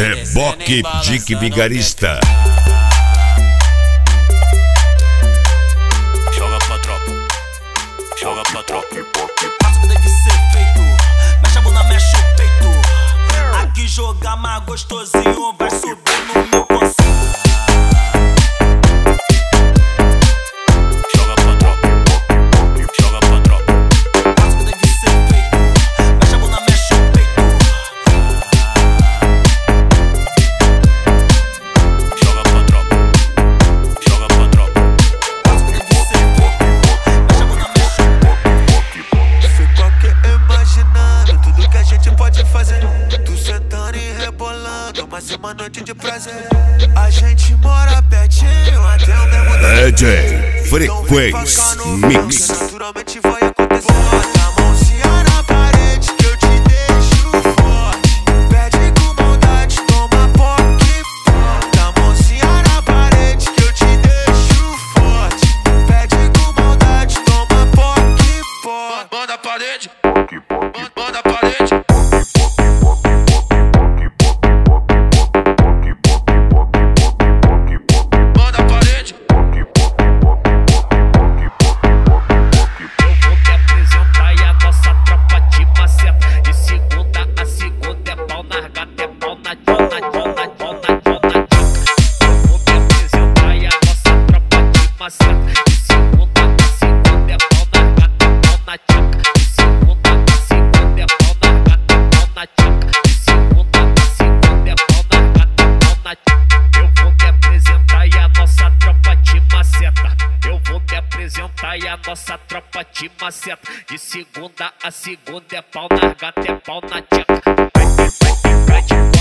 Reboque Dick Vigarista. Joga pra tropa, joga pra tropa. Faço o que deve ser feito, mexe a bunda, mexe o peito. Aqui jogar mais gostosinho, vai subir no meu conceito. Joga pra tropa, joga pra tropa. Faço o que deve ser feito, mexe a bunda, mexe o peito. Joga pra tropa, joga pra tropa. Faço o que deve ser feito, mexe a bunda, mexe o peito. Fico aqui imaginando tudo que a gente pode fazer. Tu sentando e rebolando, mais uma noite de prazer. A gente mora pertinho, até o mesmo DJ Frequência Mix. naturalmente vai acontecer. Bota a mãozinha na parede que eu te deixo forte. Pede com maldade, toma poque. Bota a mãozinha na parede que eu te deixo forte. Pede com maldade, toma poque. Manda a parede, manda a parede. Manda a parede. Eu vou te apresentar e a nossa tropa de maceta. De segunda a segunda é pau na gata, é pau na tchona. Eu vou te apresentar e a nossa tropa de maceta. De segunda a segunda é pau na gata, é pau na tchoca. De segunda a segunda é pau na gata, é pau na tchoca. De segunda a segunda é pau na gata, é pau na tchoca. Eu vou te apresentar e a nossa tropa de maceta. Eu vou te apresentar e a nossa tropa de maceta. De segunda a segunda é pau na gata, é pau na tcheca. Vai ficar de